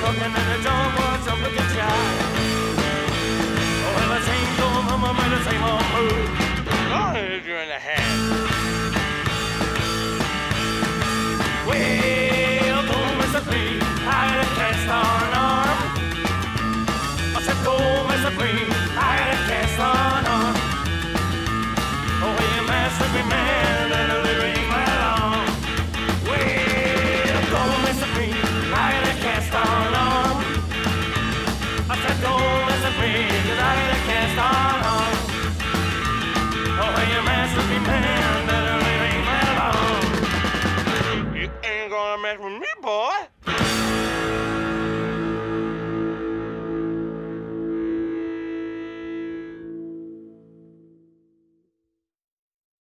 talking and the dog was a looking child. Oh, well, the same old mama made the same old move. Oh, you're in the hat. Well, go, Mr. Green, I had a cast on arm. I said, go, Mr. Green, I had a cast on arm. Oh, you master me, man, and the living well on. Well, go, Mr. Green, I had a cast on arm. I said, go, Mr. Green, 'cause I had a cast on arm. Oh, you master me, man, and the living well on. You ain't gonna mess with me, boy.